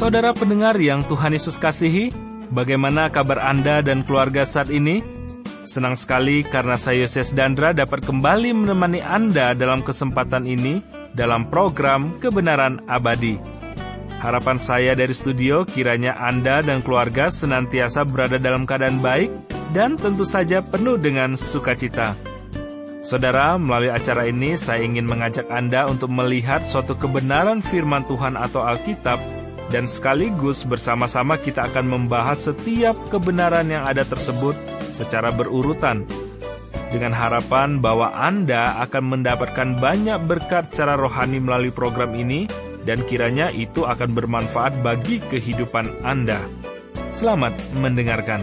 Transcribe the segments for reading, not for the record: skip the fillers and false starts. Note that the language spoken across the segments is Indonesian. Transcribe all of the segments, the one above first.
Saudara pendengar yang Tuhan Yesus kasihi, bagaimana kabar Anda dan keluarga saat ini? Senang sekali karena saya Yoses Dandra dapat kembali menemani Anda dalam kesempatan ini dalam program Kebenaran Abadi. Harapan saya dari studio kiranya Anda dan keluarga senantiasa berada dalam keadaan baik dan tentu saja penuh dengan sukacita. Saudara, melalui acara ini saya ingin mengajak Anda untuk melihat suatu kebenaran firman Tuhan atau Alkitab, dan sekaligus bersama-sama kita akan membahas setiap kebenaran yang ada tersebut secara berurutan, dengan harapan bahwa Anda akan mendapatkan banyak berkat secara rohani melalui program ini, dan kiranya itu akan bermanfaat bagi kehidupan Anda. Selamat mendengarkan.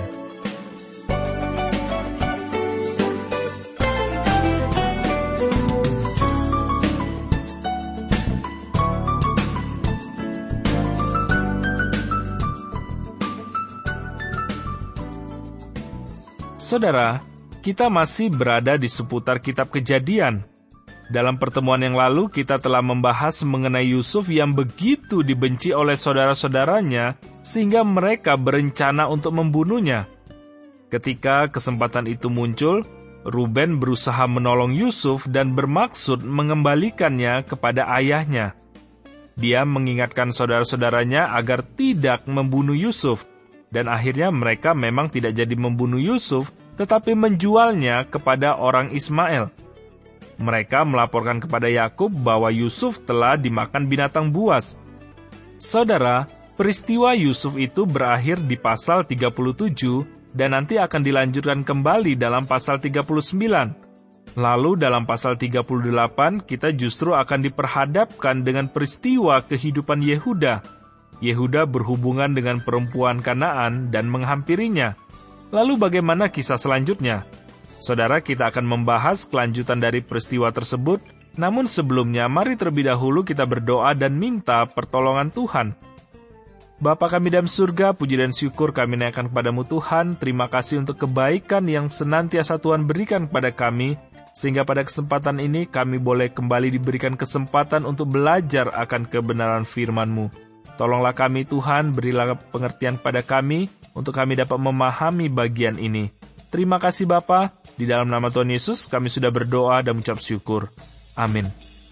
Saudara, kita masih berada di seputar kitab Kejadian. Dalam pertemuan yang lalu, kita telah membahas mengenai Yusuf yang begitu dibenci oleh saudara-saudaranya, sehingga mereka berencana untuk membunuhnya. Ketika kesempatan itu muncul, Ruben berusaha menolong Yusuf dan bermaksud mengembalikannya kepada ayahnya. Dia mengingatkan saudara-saudaranya agar tidak membunuh Yusuf, dan akhirnya mereka memang tidak jadi membunuh Yusuf, tetapi menjualnya kepada orang Ismail. Mereka melaporkan kepada Yakub bahwa Yusuf telah dimakan binatang buas. Saudara, peristiwa Yusuf itu berakhir di pasal 37 dan nanti akan dilanjutkan kembali dalam pasal 39. Lalu dalam pasal 38 kita justru akan diperhadapkan dengan peristiwa kehidupan Yehuda. Yehuda berhubungan dengan perempuan Kanaan dan menghampirinya. Lalu bagaimana kisah selanjutnya? Saudara, kita akan membahas kelanjutan dari peristiwa tersebut, namun sebelumnya mari terlebih dahulu kita berdoa dan minta pertolongan Tuhan. Bapa kami dalam surga, puji dan syukur kami naikkan kepadamu Tuhan. Terima kasih untuk kebaikan yang senantiasa Tuhan berikan kepada kami, sehingga pada kesempatan ini kami boleh kembali diberikan kesempatan untuk belajar akan kebenaran firman-Mu. Tolonglah kami Tuhan, berilah pengertian pada kami, untuk kami dapat memahami bagian ini. Terima kasih Bapa, di dalam nama Tuhan Yesus kami sudah berdoa dan mengucap syukur. Amin.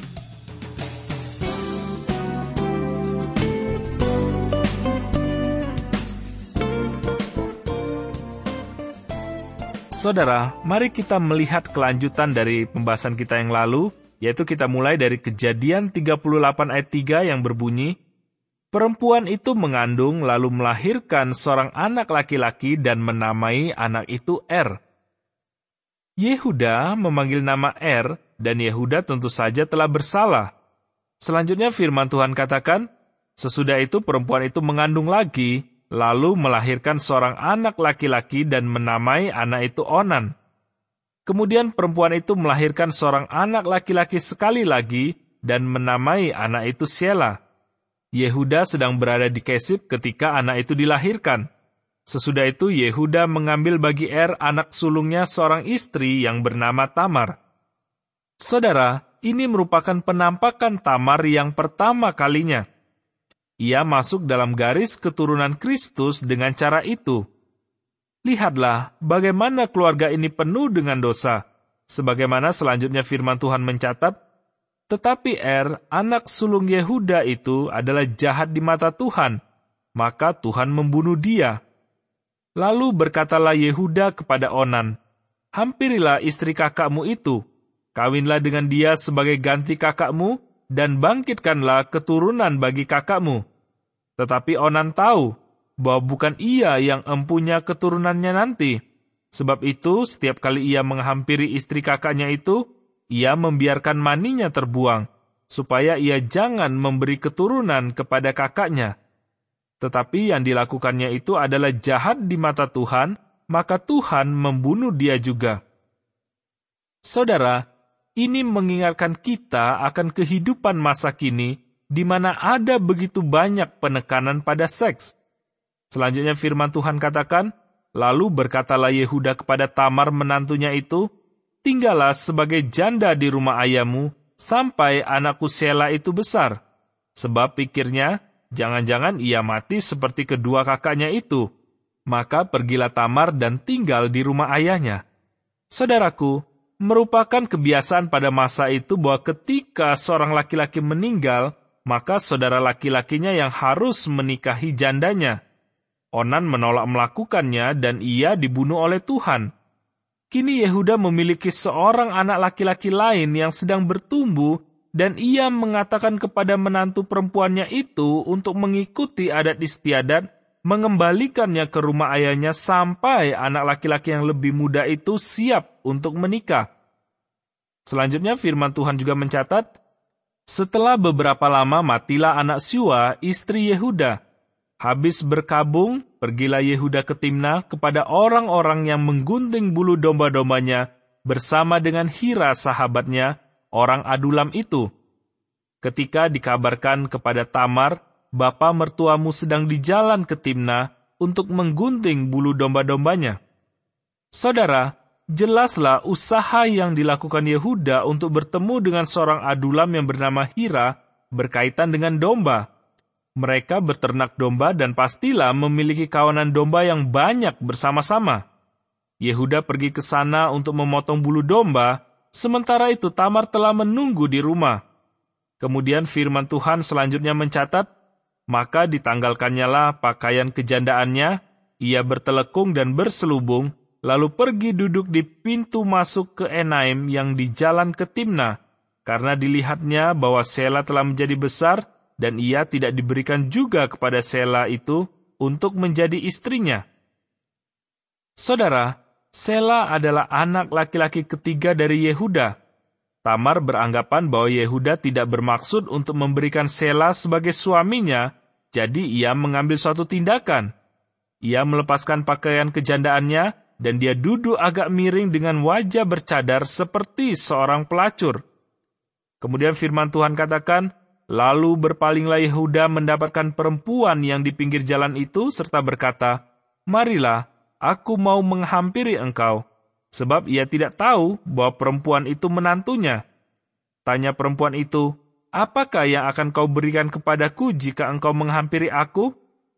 Saudara, mari kita melihat kelanjutan dari pembahasan kita yang lalu, yaitu kita mulai dari Kejadian 38 ayat 3 yang berbunyi, perempuan itu mengandung lalu melahirkan seorang anak laki-laki dan menamai anak itu Er. Yehuda memanggil nama Er, dan Yehuda tentu saja telah bersalah. Selanjutnya firman Tuhan katakan, sesudah itu perempuan itu mengandung lagi, lalu melahirkan seorang anak laki-laki dan menamai anak itu Onan. Kemudian perempuan itu melahirkan seorang anak laki-laki sekali lagi, dan menamai anak itu Sela. Yehuda sedang berada di Kesib ketika anak itu dilahirkan. Sesudah itu Yehuda mengambil bagi Er anak sulungnya seorang istri yang bernama Tamar. Saudara, ini merupakan penampakan Tamar yang pertama kalinya. Ia masuk dalam garis keturunan Kristus dengan cara itu. Lihatlah bagaimana keluarga ini penuh dengan dosa. Sebagaimana selanjutnya firman Tuhan mencatat, tetapi Er, anak sulung Yehuda itu adalah jahat di mata Tuhan, maka Tuhan membunuh dia. Lalu berkatalah Yehuda kepada Onan, hampirilah istri kakakmu itu, kawinlah dengan dia sebagai ganti kakakmu, dan bangkitkanlah keturunan bagi kakakmu. Tetapi Onan tahu bahwa bukan ia yang empunya keturunannya nanti. Sebab itu, setiap kali ia menghampiri istri kakaknya itu, ia membiarkan maninya terbuang, supaya ia jangan memberi keturunan kepada kakaknya. Tetapi yang dilakukannya itu adalah jahat di mata Tuhan, maka Tuhan membunuh dia juga. Saudara, ini mengingatkan kita akan kehidupan masa kini, di mana ada begitu banyak penekanan pada seks. Selanjutnya firman Tuhan katakan, lalu berkatalah Yehuda kepada Tamar menantunya itu, tinggallah sebagai janda di rumah ayahmu, sampai anakku Sela itu besar. Sebab pikirnya, jangan-jangan ia mati seperti kedua kakaknya itu. Maka pergilah Tamar dan tinggal di rumah ayahnya. Saudaraku, merupakan kebiasaan pada masa itu bahwa ketika seorang laki-laki meninggal, maka saudara laki-lakinya yang harus menikahi jandanya. Onan menolak melakukannya dan ia dibunuh oleh Tuhan. Kini Yehuda memiliki seorang anak laki-laki lain yang sedang bertumbuh, dan ia mengatakan kepada menantu perempuannya itu untuk mengikuti adat istiadat, mengembalikannya ke rumah ayahnya sampai anak laki-laki yang lebih muda itu siap untuk menikah. Selanjutnya firman Tuhan juga mencatat, setelah beberapa lama matilah anak Syua, istri Yehuda. Habis berkabung, pergilah Yehuda ke Timna kepada orang-orang yang menggunting bulu domba-dombanya bersama dengan Hira sahabatnya, orang Adulam itu. Ketika dikabarkan kepada Tamar, bapa mertuamu sedang di jalan ke Timna untuk menggunting bulu domba-dombanya. Saudara, jelaslah usaha yang dilakukan Yehuda untuk bertemu dengan seorang Adulam yang bernama Hira berkaitan dengan domba. Mereka berternak domba dan pastilah memiliki kawanan domba yang banyak bersama-sama. Yehuda pergi ke sana untuk memotong bulu domba, sementara itu Tamar telah menunggu di rumah. Kemudian firman Tuhan selanjutnya mencatat, maka ditanggalkannyalah pakaian kejandaannya, ia bertelekung dan berselubung, lalu pergi duduk di pintu masuk ke Enaim yang di jalan ke Timna, karena dilihatnya bahwa Sela telah menjadi besar, dan ia tidak diberikan juga kepada Sela itu untuk menjadi istrinya. Saudara, Sela adalah anak laki-laki ketiga dari Yehuda. Tamar beranggapan bahwa Yehuda tidak bermaksud untuk memberikan Sela sebagai suaminya, jadi ia mengambil suatu tindakan. Ia melepaskan pakaian kejandaannya, dan dia duduk agak miring dengan wajah bercadar seperti seorang pelacur. Kemudian firman Tuhan katakan, lalu berpalinglah Yehuda mendapatkan perempuan yang di pinggir jalan itu, serta berkata, marilah, aku mau menghampiri engkau, sebab ia tidak tahu bahwa perempuan itu menantunya. Tanya perempuan itu, apakah yang akan kau berikan kepadaku jika engkau menghampiri aku?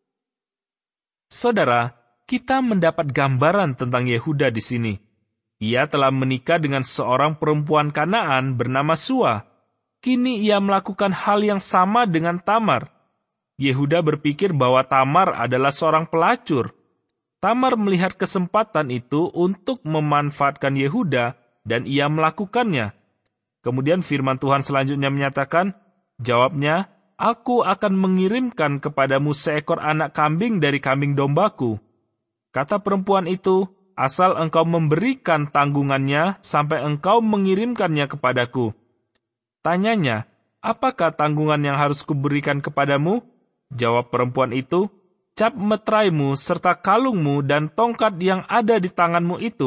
Saudara, kita mendapat gambaran tentang Yehuda di sini. Ia telah menikah dengan seorang perempuan Kanaan bernama Sua. Kini ia melakukan hal yang sama dengan Tamar. Yehuda berpikir bahwa Tamar adalah seorang pelacur. Tamar melihat kesempatan itu untuk memanfaatkan Yehuda, dan ia melakukannya. Kemudian firman Tuhan selanjutnya menyatakan, jawabnya, aku akan mengirimkan kepadamu seekor anak kambing dari kambing dombaku. Kata perempuan itu, asal engkau memberikan tanggungannya sampai engkau mengirimkannya kepadaku. Tanyanya, apakah tanggungan yang harus kuberikan kepadamu? Jawab perempuan itu, cap meteraimu serta kalungmu dan tongkat yang ada di tanganmu itu.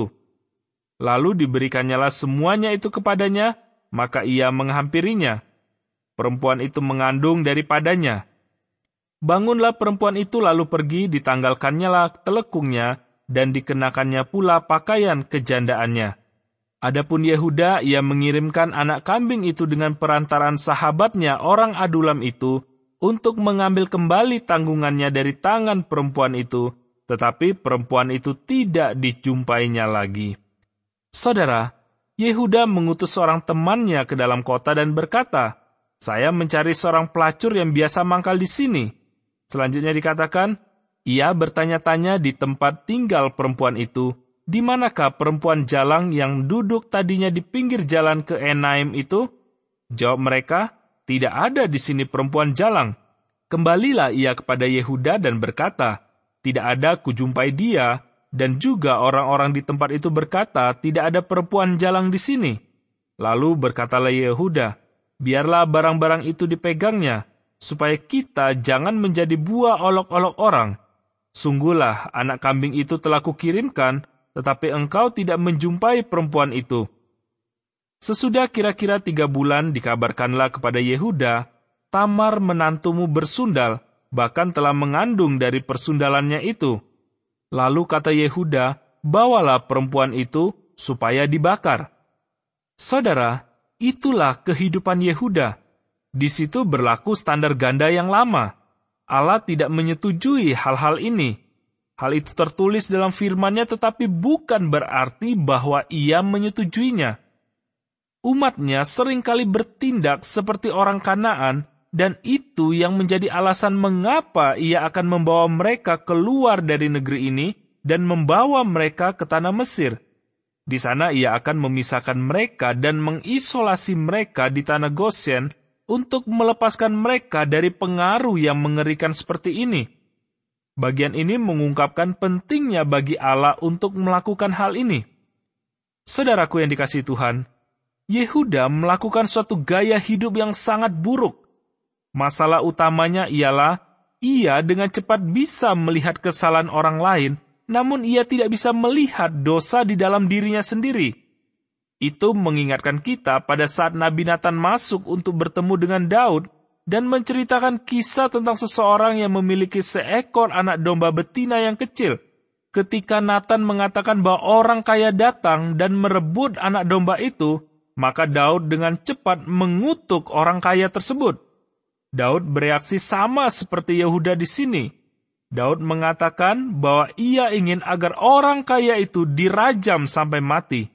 Lalu diberikannya semuanya itu kepadanya, maka ia menghampirinya. Perempuan itu mengandung daripadanya. Bangunlah perempuan itu lalu pergi, ditanggalkannyalah telekungnya, dan dikenakannya pula pakaian kejandaannya. Adapun Yehuda, ia mengirimkan anak kambing itu dengan perantaraan sahabatnya orang Adulam itu untuk mengambil kembali tanggungannya dari tangan perempuan itu, tetapi perempuan itu tidak dijumpainya lagi. Saudara, Yehuda mengutus seorang temannya ke dalam kota dan berkata, saya mencari seorang pelacur yang biasa mangkal di sini. Selanjutnya dikatakan, ia bertanya-tanya di tempat tinggal perempuan itu, di manakah perempuan jalang yang duduk tadinya di pinggir jalan ke Enaim itu? Jawab mereka, tidak ada di sini perempuan jalang. Kembalilah ia kepada Yehuda dan berkata, tidak ada kujumpai dia, dan juga orang-orang di tempat itu berkata, tidak ada perempuan jalang di sini. Lalu berkatalah Yehuda, biarlah barang-barang itu dipegangnya, supaya kita jangan menjadi buah olok-olok orang. Sungguhlah anak kambing itu telah kukirimkan, tetapi engkau tidak menjumpai perempuan itu. Sesudah kira-kira 3 bulan dikabarkanlah kepada Yehuda, Tamar menantumu bersundal, bahkan telah mengandung dari persundalannya itu. Lalu kata Yehuda, bawalah perempuan itu supaya dibakar. Saudara, itulah kehidupan Yehuda. Di situ berlaku standar ganda yang lama. Allah tidak menyetujui hal-hal ini. Hal itu tertulis dalam firman-Nya, tetapi bukan berarti bahwa Ia menyetujuinya. Umat-Nya seringkali bertindak seperti orang Kanaan, dan itu yang menjadi alasan mengapa Ia akan membawa mereka keluar dari negeri ini dan membawa mereka ke tanah Mesir. Di sana Ia akan memisahkan mereka dan mengisolasi mereka di tanah Goshen untuk melepaskan mereka dari pengaruh yang mengerikan seperti ini. Bagian ini mengungkapkan pentingnya bagi Allah untuk melakukan hal ini. Saudaraku yang dikasihi Tuhan, Yehuda melakukan suatu gaya hidup yang sangat buruk. Masalah utamanya ialah ia dengan cepat bisa melihat kesalahan orang lain, namun ia tidak bisa melihat dosa di dalam dirinya sendiri. Itu mengingatkan kita pada saat Nabi Nathan masuk untuk bertemu dengan Daud dan menceritakan kisah tentang seseorang yang memiliki seekor anak domba betina yang kecil. Ketika Nathan mengatakan bahwa orang kaya datang dan merebut anak domba itu, maka Daud dengan cepat mengutuk orang kaya tersebut. Daud bereaksi sama seperti Yehuda di sini. Daud mengatakan bahwa ia ingin agar orang kaya itu dirajam sampai mati.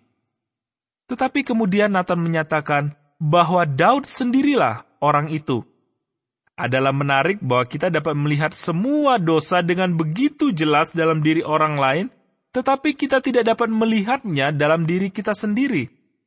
Tetapi kemudian Nathan menyatakan bahwa Daud sendirilah orang itu. Adalah menarik bahwa kita dapat melihat semua dosa dengan begitu jelas dalam diri orang lain, tetapi kita tidak dapat melihatnya dalam diri kita sendiri.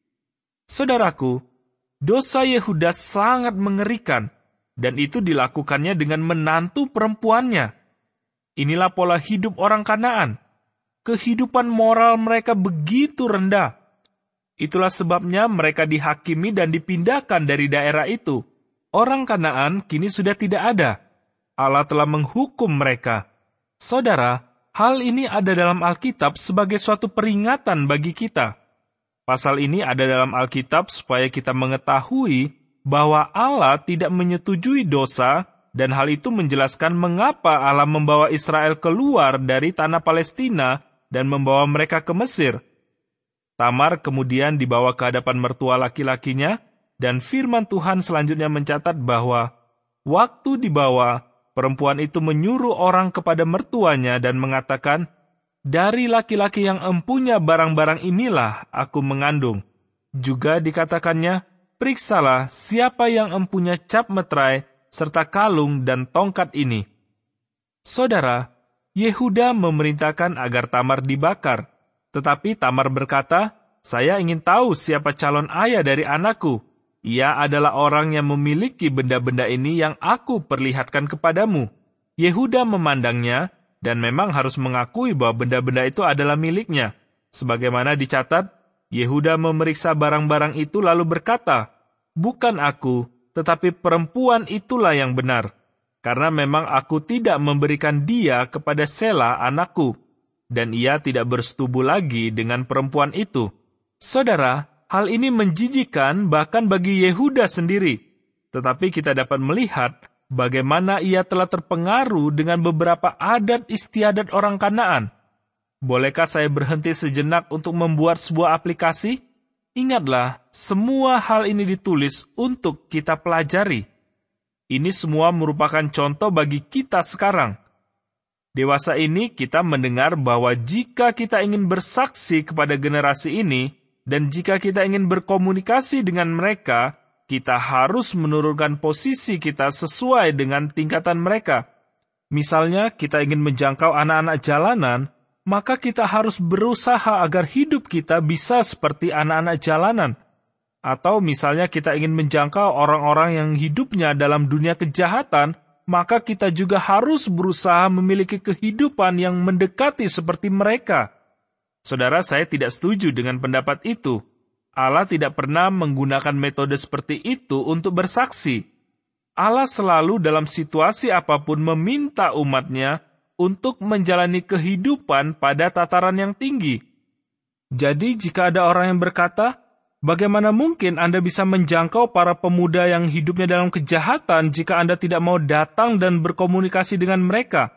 Saudaraku, dosa Yehuda sangat mengerikan, dan itu dilakukannya dengan menantu perempuannya. Inilah pola hidup orang Kanaan. Kehidupan moral mereka begitu rendah. Itulah sebabnya mereka dihakimi dan dipindahkan dari daerah itu. Orang Kanaan kini sudah tidak ada. Allah telah menghukum mereka. Saudara, hal ini ada dalam Alkitab sebagai suatu peringatan bagi kita. Pasal ini ada dalam Alkitab supaya kita mengetahui bahwa Allah tidak menyetujui dosa, dan hal itu menjelaskan mengapa Allah membawa Israel keluar dari tanah Palestina dan membawa mereka ke Mesir. Tamar kemudian dibawa ke hadapan mertua laki-lakinya, dan firman Tuhan selanjutnya mencatat bahwa waktu dibawa, perempuan itu menyuruh orang kepada mertuanya dan mengatakan, "Dari laki-laki yang empunya barang-barang inilah aku mengandung." Juga dikatakannya, "Periksalah siapa yang empunya cap meterai, serta kalung dan tongkat ini." Saudara, Yehuda memerintahkan agar Tamar dibakar. Tetapi Tamar berkata, "Saya ingin tahu siapa calon ayah dari anakku. Ia adalah orang yang memiliki benda-benda ini yang aku perlihatkan kepadamu." Yehuda memandangnya, dan memang harus mengakui bahwa benda-benda itu adalah miliknya. Sebagaimana dicatat, Yehuda memeriksa barang-barang itu lalu berkata, "Bukan aku, tetapi perempuan itulah yang benar, karena memang aku tidak memberikan dia kepada Sela anakku." Dan ia tidak bersetubuh lagi dengan perempuan itu. Saudara, hal ini menjijikkan bahkan bagi Yehuda sendiri. Tetapi kita dapat melihat bagaimana ia telah terpengaruh dengan beberapa adat istiadat orang Kanaan. Bolehkah saya berhenti sejenak untuk membuat sebuah aplikasi? Ingatlah, semua hal ini ditulis untuk kita pelajari. Ini semua merupakan contoh bagi kita sekarang. Dewasa ini kita mendengar bahwa jika kita ingin bersaksi kepada generasi ini, dan jika kita ingin berkomunikasi dengan mereka, kita harus menurunkan posisi kita sesuai dengan tingkatan mereka. Misalnya, kita ingin menjangkau anak-anak jalanan, maka kita harus berusaha agar hidup kita bisa seperti anak-anak jalanan. Atau misalnya kita ingin menjangkau orang-orang yang hidupnya dalam dunia kejahatan, maka kita juga harus berusaha memiliki kehidupan yang mendekati seperti mereka. Saudara, saya tidak setuju dengan pendapat itu. Allah tidak pernah menggunakan metode seperti itu untuk bersaksi. Allah selalu dalam situasi apapun meminta umatnya untuk menjalani kehidupan pada tataran yang tinggi. Jadi, jika ada orang yang berkata, "Bagaimana mungkin Anda bisa menjangkau para pemuda yang hidupnya dalam kejahatan jika Anda tidak mau datang dan berkomunikasi dengan mereka?"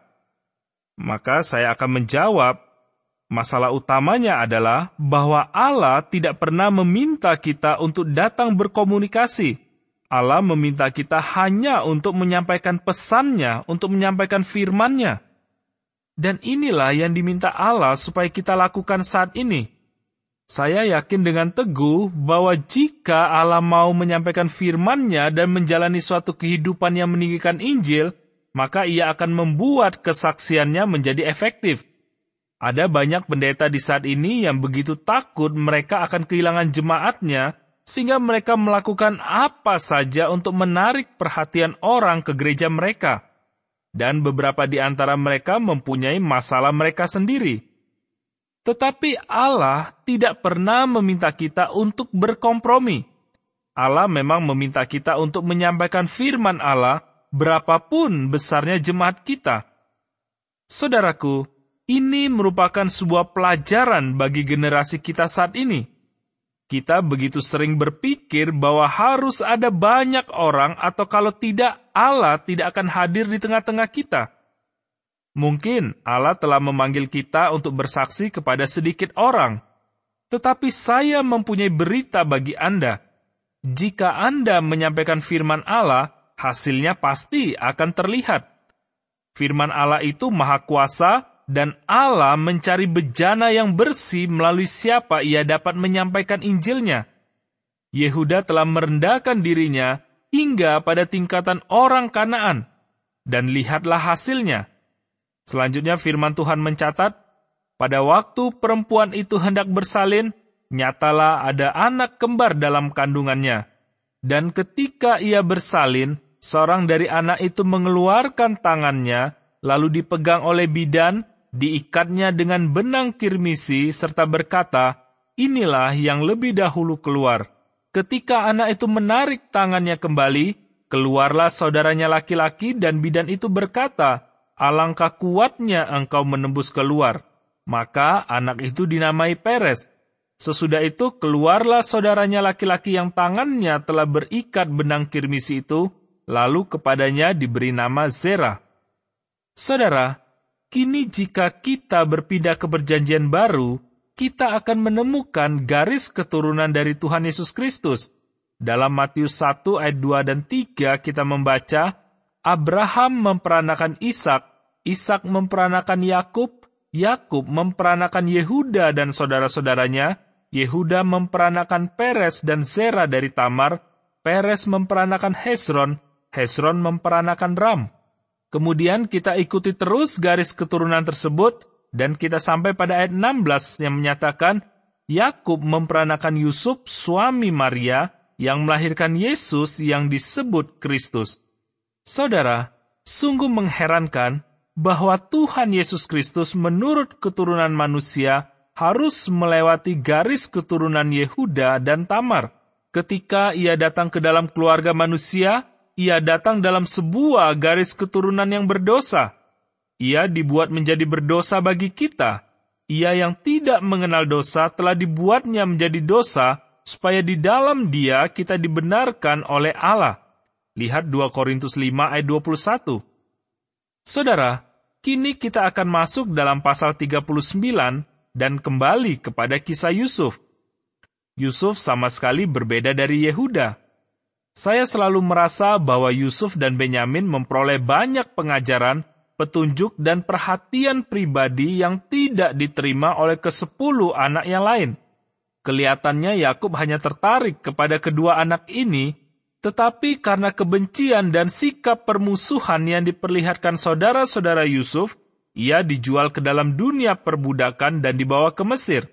Maka saya akan menjawab, masalah utamanya adalah bahwa Allah tidak pernah meminta kita untuk datang berkomunikasi. Allah meminta kita hanya untuk menyampaikan pesan-Nya, untuk menyampaikan firman-Nya. Dan inilah yang diminta Allah supaya kita lakukan saat ini. Saya yakin dengan teguh bahwa jika Allah mau menyampaikan firman-Nya dan menjalani suatu kehidupan yang meninggikan Injil, maka Ia akan membuat kesaksiannya menjadi efektif. Ada banyak pendeta di saat ini yang begitu takut mereka akan kehilangan jemaatnya, sehingga mereka melakukan apa saja untuk menarik perhatian orang ke gereja mereka. Dan beberapa di antara mereka mempunyai masalah mereka sendiri. Tetapi Allah tidak pernah meminta kita untuk berkompromi. Allah memang meminta kita untuk menyampaikan firman Allah berapapun besarnya jemaat kita. Saudaraku, ini merupakan sebuah pelajaran bagi generasi kita saat ini. Kita begitu sering berpikir bahwa harus ada banyak orang atau kalau tidak, Allah tidak akan hadir di tengah-tengah kita. Mungkin Allah telah memanggil kita untuk bersaksi kepada sedikit orang. Tetapi saya mempunyai berita bagi Anda. Jika Anda menyampaikan firman Allah, hasilnya pasti akan terlihat. Firman Allah itu maha kuasa, dan Allah mencari bejana yang bersih melalui siapa Ia dapat menyampaikan Injilnya. Yehuda telah merendahkan dirinya hingga pada tingkatan orang Kanaan. Dan lihatlah hasilnya. Selanjutnya firman Tuhan mencatat, pada waktu perempuan itu hendak bersalin, nyatalah ada anak kembar dalam kandungannya. Dan ketika ia bersalin, seorang dari anak itu mengeluarkan tangannya, lalu dipegang oleh bidan, diikatnya dengan benang kirmisi, serta berkata, inilah yang lebih dahulu keluar. Ketika anak itu menarik tangannya kembali, keluarlah saudaranya laki-laki dan bidan itu berkata, alangkah kuatnya engkau menembus keluar. Maka anak itu dinamai Peres. Sesudah itu keluarlah saudaranya laki-laki yang tangannya telah berikat benang kirmisi itu, lalu kepadanya diberi nama Zerah. Saudara, kini jika kita berpindah ke perjanjian baru, kita akan menemukan garis keturunan dari Tuhan Yesus Kristus. Dalam Matius 1 ayat 2 dan 3 kita membaca, Abraham memperanakan Ishak, Ishak memperanakan Yakub, Yakub memperanakan Yehuda dan saudara-saudaranya, Yehuda memperanakan Peres dan Zerah dari Tamar, Peres memperanakan Hezron, Hezron memperanakan Ram. Kemudian kita ikuti terus garis keturunan tersebut, dan kita sampai pada ayat 16 yang menyatakan, Yakub memperanakan Yusuf, suami Maria, yang melahirkan Yesus yang disebut Kristus. Saudara, sungguh mengherankan bahwa Tuhan Yesus Kristus menurut keturunan manusia harus melewati garis keturunan Yehuda dan Tamar. Ketika ia datang ke dalam keluarga manusia, ia datang dalam sebuah garis keturunan yang berdosa. Ia dibuat menjadi berdosa bagi kita. Ia yang tidak mengenal dosa telah dibuatnya menjadi dosa, supaya di dalam Dia kita dibenarkan oleh Allah. Lihat 2 Korintus 5 ayat 21. Saudara, kini kita akan masuk dalam pasal 39 dan kembali kepada kisah Yusuf. Yusuf sama sekali berbeda dari Yehuda. Saya selalu merasa bahwa Yusuf dan Benyamin memperoleh banyak pengajaran, petunjuk, dan perhatian pribadi yang tidak diterima oleh ke-10 anak yang lain. Kelihatannya Yakub hanya tertarik kepada kedua anak ini, tetapi karena kebencian dan sikap permusuhan yang diperlihatkan saudara-saudara Yusuf, ia dijual ke dalam dunia perbudakan dan dibawa ke Mesir.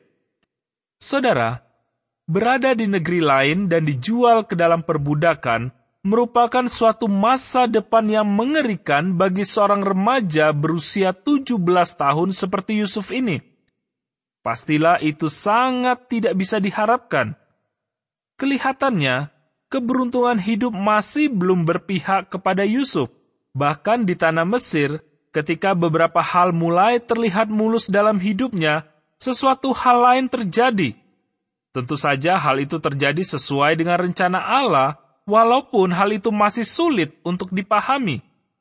Saudara, berada di negeri lain dan dijual ke dalam perbudakan merupakan suatu masa depan yang mengerikan bagi seorang remaja berusia 17 tahun seperti Yusuf ini. Pastilah itu sangat tidak bisa diharapkan. Kelihatannya, keberuntungan hidup masih belum berpihak kepada Yusuf. Bahkan di tanah Mesir, ketika beberapa hal mulai terlihat mulus dalam hidupnya, sesuatu hal lain terjadi. Tentu saja hal itu terjadi sesuai dengan rencana Allah, walaupun hal itu masih sulit untuk dipahami.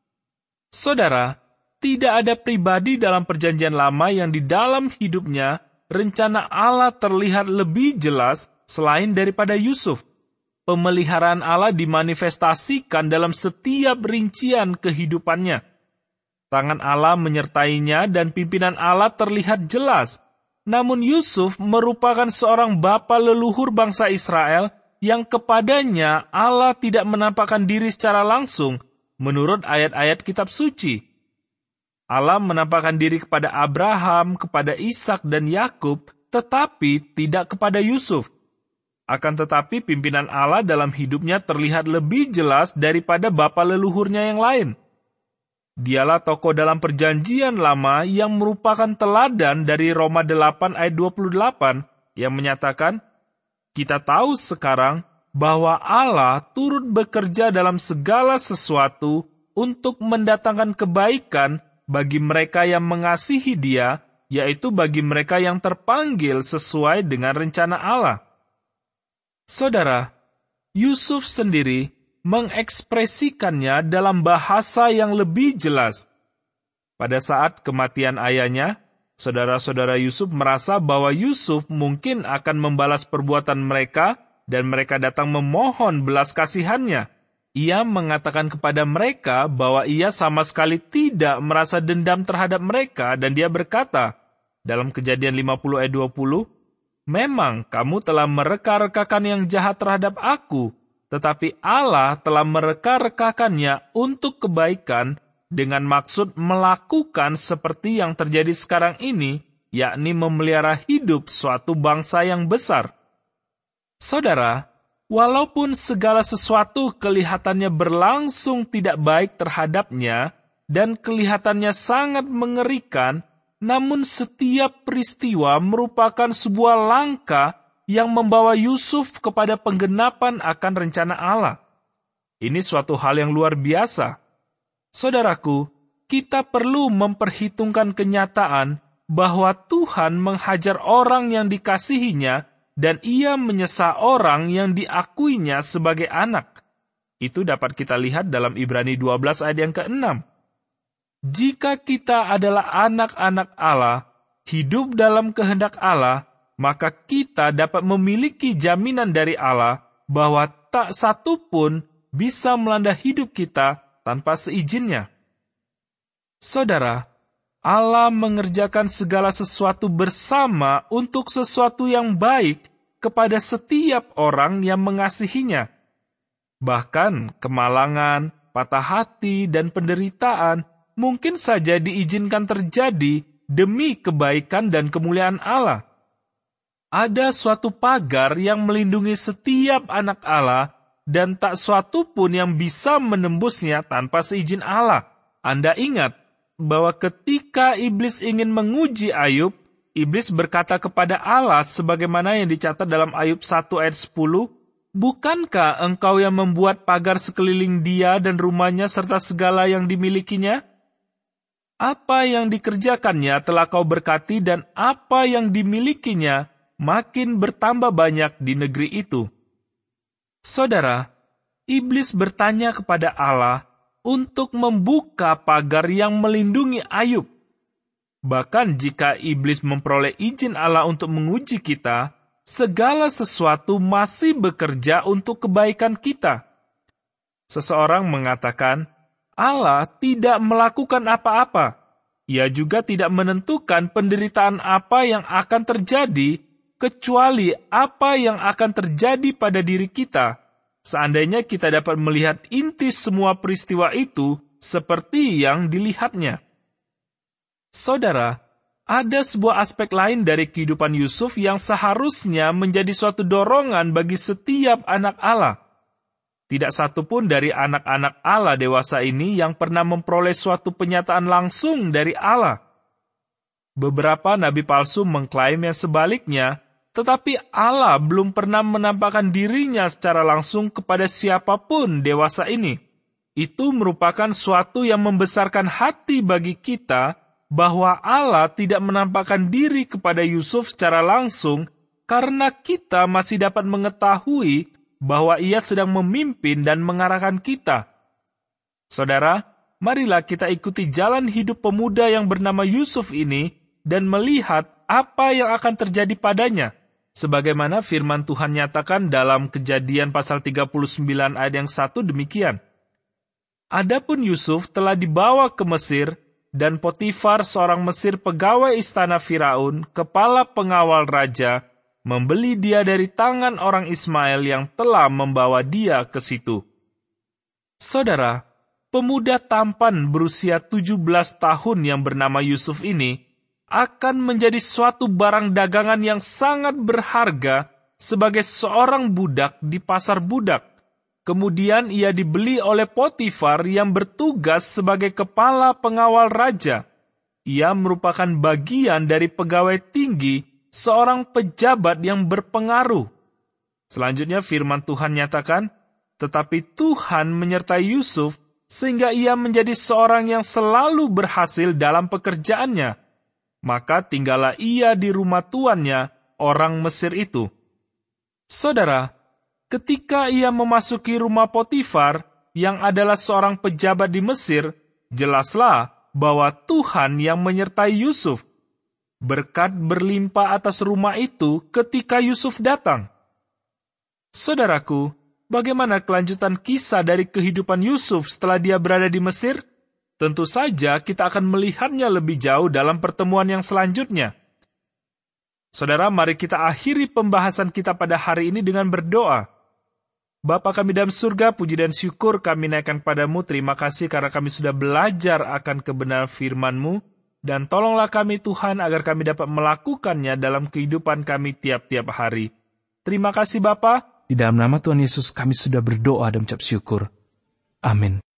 Saudara, tidak ada pribadi dalam perjanjian lama yang di dalam hidupnya rencana Allah terlihat lebih jelas selain daripada Yusuf. pemeliharaan Allah dimanifestasikan dalam setiap rincian kehidupannya. Tangan Allah menyertainya dan pimpinan Allah terlihat jelas. Namun Yusuf merupakan seorang bapa leluhur bangsa Israel yang kepadanya Allah tidak menampakkan diri secara langsung menurut ayat-ayat kitab suci. Allah menampakkan diri kepada Abraham, kepada Ishak dan Yakub, tetapi tidak kepada Yusuf. Akan tetapi pimpinan Allah dalam hidupnya terlihat lebih jelas daripada bapa leluhurnya yang lain. Dialah tokoh dalam perjanjian lama yang merupakan teladan dari Roma 8 ayat 28 yang menyatakan, kita tahu sekarang bahwa Allah turut bekerja dalam segala sesuatu untuk mendatangkan kebaikan bagi mereka yang mengasihi Dia, yaitu bagi mereka yang terpanggil sesuai dengan rencana Allah. Saudara, Yusuf sendiri mengekspresikannya dalam bahasa yang lebih jelas. Pada saat kematian ayahnya, saudara-saudara Yusuf merasa bahwa Yusuf mungkin akan membalas perbuatan mereka dan mereka datang memohon belas kasihannya. Ia mengatakan kepada mereka bahwa ia sama sekali tidak merasa dendam terhadap mereka dan dia berkata, dalam Kejadian 50 ayat 20, memang kamu telah mereka-rekakan yang jahat terhadap aku, tetapi Allah telah mereka-rekakannya untuk kebaikan dengan maksud melakukan seperti yang terjadi sekarang ini, yakni memelihara hidup suatu bangsa yang besar. Saudara, walaupun segala sesuatu kelihatannya berlangsung tidak baik terhadapnya dan kelihatannya sangat mengerikan, namun setiap peristiwa merupakan sebuah langkah yang membawa Yusuf kepada penggenapan akan rencana Allah. Ini suatu hal yang luar biasa. Saudaraku, kita perlu memperhitungkan kenyataan bahwa Tuhan menghajar orang yang dikasihinya dan ia menyesa orang yang diakuinya sebagai anak. Itu dapat kita lihat dalam Ibrani 12 ayat yang ke-6. Jika kita adalah anak-anak Allah, hidup dalam kehendak Allah, maka kita dapat memiliki jaminan dari Allah bahwa tak satu pun bisa melanda hidup kita tanpa seizinnya. Saudara, Allah mengerjakan segala sesuatu bersama untuk sesuatu yang baik kepada setiap orang yang mengasihinya. Bahkan kemalangan, patah hati, dan penderitaan mungkin saja diizinkan terjadi demi kebaikan dan kemuliaan Allah. Ada suatu pagar yang melindungi setiap anak Allah dan tak suatu pun yang bisa menembusnya tanpa seizin Allah. Anda ingat bahwa ketika iblis ingin menguji Ayub, iblis berkata kepada Allah sebagaimana yang dicatat dalam Ayub 1 ayat 10, bukankah engkau yang membuat pagar sekeliling dia dan rumahnya serta segala yang dimilikinya? Apa yang dikerjakannya telah kau berkati dan apa yang dimilikinya makin bertambah banyak di negeri itu. Saudara, iblis bertanya kepada Allah untuk membuka pagar yang melindungi Ayub. Bahkan jika iblis memperoleh izin Allah untuk menguji kita, segala sesuatu masih bekerja untuk kebaikan kita. Seseorang mengatakan, Allah tidak melakukan apa-apa. Ia juga tidak menentukan penderitaan apa yang akan terjadi, kecuali apa yang akan terjadi pada diri kita, seandainya kita dapat melihat inti semua peristiwa itu seperti yang dilihatnya. Saudara, ada sebuah aspek lain dari kehidupan Yusuf yang seharusnya menjadi suatu dorongan bagi setiap anak Allah. Tidak satu pun dari anak-anak Allah dewasa ini yang pernah memperoleh suatu penyataan langsung dari Allah. Beberapa nabi palsu mengklaim yang sebaliknya, tetapi Allah belum pernah menampakkan dirinya secara langsung kepada siapapun dewasa ini. Itu merupakan suatu yang membesarkan hati bagi kita bahwa Allah tidak menampakkan diri kepada Yusuf secara langsung karena kita masih dapat mengetahui bahwa ia sedang memimpin dan mengarahkan kita. Saudara, marilah kita ikuti jalan hidup pemuda yang bernama Yusuf ini dan melihat apa yang akan terjadi padanya. Sebagaimana firman Tuhan nyatakan dalam Kejadian pasal 39 ayat yang 1 demikian. Adapun Yusuf telah dibawa ke Mesir, dan Potifar seorang Mesir pegawai istana Firaun, kepala pengawal raja, membeli dia dari tangan orang Ismail yang telah membawa dia ke situ. Saudara, pemuda tampan berusia 17 tahun yang bernama Yusuf ini akan menjadi suatu barang dagangan yang sangat berharga sebagai seorang budak di pasar budak. Kemudian ia dibeli oleh Potifar yang bertugas sebagai kepala pengawal raja. Ia merupakan bagian dari pegawai tinggi, seorang pejabat yang berpengaruh. Selanjutnya firman Tuhan nyatakan, tetapi Tuhan menyertai Yusuf sehingga ia menjadi seorang yang selalu berhasil dalam pekerjaannya. Maka tinggallah ia di rumah tuannya, orang Mesir itu. Saudara, ketika ia memasuki rumah Potifar, yang adalah seorang pejabat di Mesir, jelaslah bahwa Tuhan yang menyertai Yusuf. Berkat berlimpah atas rumah itu ketika Yusuf datang. Saudaraku, bagaimana kelanjutan kisah dari kehidupan Yusuf setelah dia berada di Mesir? Tentu saja kita akan melihatnya lebih jauh dalam pertemuan yang selanjutnya. Saudara, mari kita akhiri pembahasan kita pada hari ini dengan berdoa. Bapa kami dalam surga, puji dan syukur kami naikkan padamu. Terima kasih karena kami sudah belajar akan kebenaran firman-Mu. Dan tolonglah kami Tuhan agar kami dapat melakukannya dalam kehidupan kami tiap-tiap hari. Terima kasih Bapa. Di dalam nama Tuhan Yesus kami sudah berdoa dan mengucap syukur. Amin.